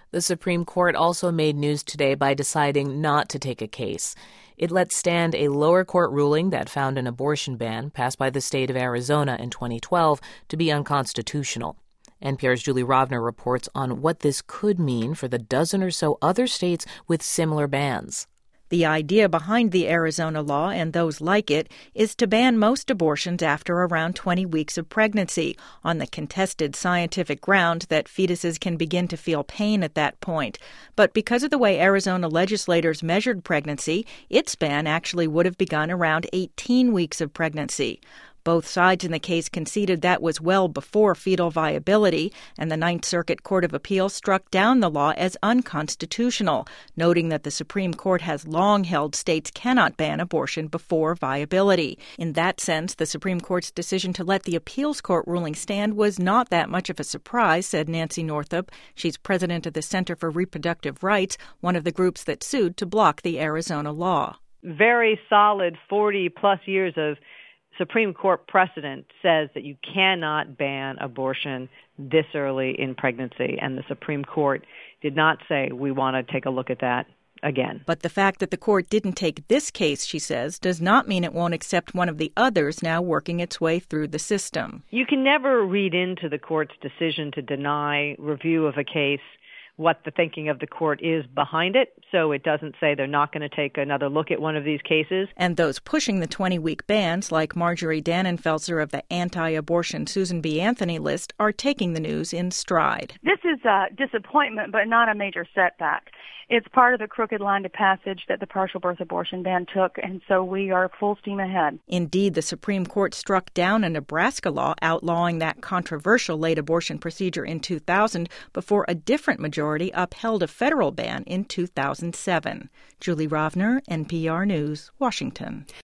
The Supreme Court also made news today by deciding not to take a case. It let stand a lower court ruling that found an abortion ban passed by the state of Arizona in 2012 to be unconstitutional. NPR's Julie Rovner reports on what this could mean for the dozen or so other states with similar bans. The idea behind the Arizona law and those like it is to ban most abortions after around 20 weeks of pregnancy on the contested scientific ground that fetuses can begin to feel pain at that point. But because of the way Arizona legislators measured pregnancy, its ban actually would have begun around 18 weeks of pregnancy. Both sides in the case conceded that was well before fetal viability, and the Ninth Circuit Court of Appeals struck down the law as unconstitutional, noting that the Supreme Court has long held states cannot ban abortion before viability. In that sense, the Supreme Court's decision to let the appeals court ruling stand was not that much of a surprise, said Nancy Northup. She's president of the Center for Reproductive Rights, one of the groups that sued to block the Arizona law. Very solid 40-plus years of Supreme Court precedent says that you cannot ban abortion this early in pregnancy, and the Supreme Court did not say we want to take a look at that again. But the fact that the court didn't take this case, she says, does not mean it won't accept one of the others now working its way through the system. You can never read into the court's decision to deny review of a case what the thinking of the court is behind it, so it doesn't say they're not going to take another look at one of these cases. And those pushing the 20-week bans, like Marjorie Dannenfelser of the anti-abortion Susan B. Anthony list, are taking the news in stride. This is a disappointment, but not a major setback. It's part of the crooked line of passage that the partial birth abortion ban took, and so we are full steam ahead. Indeed, the Supreme Court struck down a Nebraska law outlawing that controversial late abortion procedure in 2000 before a different majority upheld a federal ban in 2007. Julie Rovner, NPR News, Washington.